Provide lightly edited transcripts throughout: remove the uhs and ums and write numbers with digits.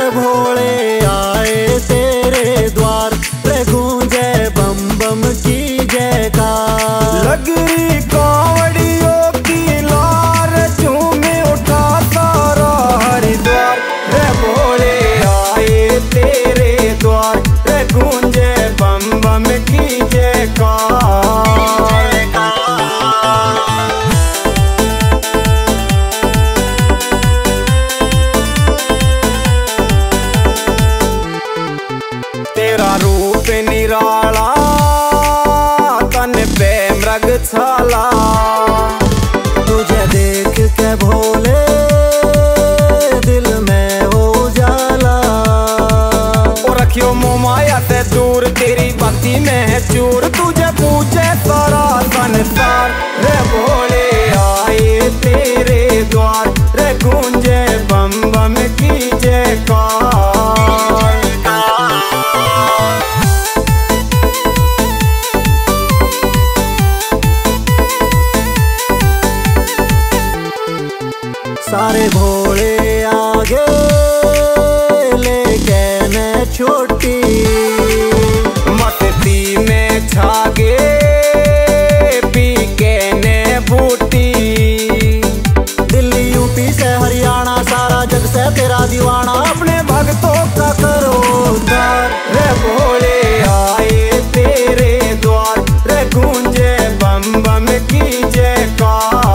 भोले आए तेरे द्वार, रे गूंजे बम बम की जयकार। लग रही कावड़ियों की लार, झूमे उठा सारा हरिद्वार। रे भोले आए तेरे द्वार, रे गूंजे बम बम की जयकार। तेरा रूप निराला, तन पे मृग छाला। तुझे देख के भोले दिल में हो उजाला। और रखियो मोह माया से दूर, तेरी भक्ति में है चूर। तुझे पूछे सारा संसार, रे भोले आए तेरे द्वार, रे गूंजे बम बम की जयकार। सारे भोले आगे लेके न छोटी, मस्ती में छागे पी के ने बूटी। दिल्ली यूपी से हरियाणा, सारा जग से तेरा दीवाना। अपने भक्तों का करो उद्धार, रे भोले आए तेरे द्वार, रे गूंजे बम बम की जयकार।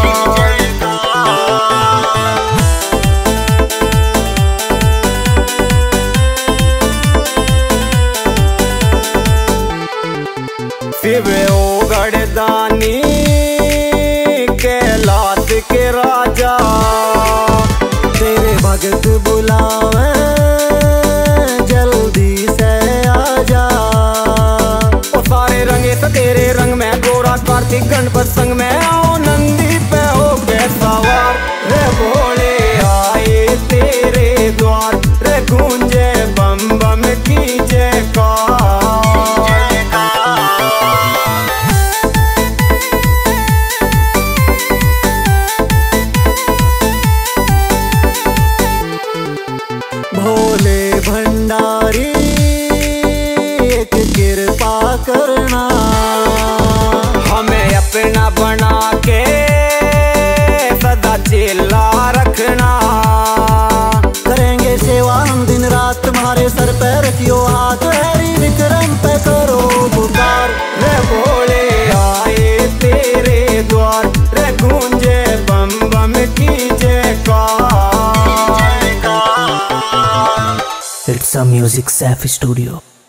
शिव ओ गढ़दानी, कैलाश के राजा। तेरे भगत बुलावे जल्दी से आजा। ओ सारे रंगे तो तेरे रंग में, गोरा कार्तिक गणपत संग में। आओ नंदी पे हो के सवार, रे भोले आए तेरे द्वार, रे गूंजे बम बम की जयकार। भोले भंडारी एक कृपा करना, हमें अपना बना के सदा चेला रखना। करेंगे सेवा हम दिन रात, तुम्हारे सर पे रखियो हाथ। हरि विक्रम पे करो पुकार, रे भोले आए तेरे द्वार, रे गूंजे बम बम की जयकार। It's a Music Safi Studio.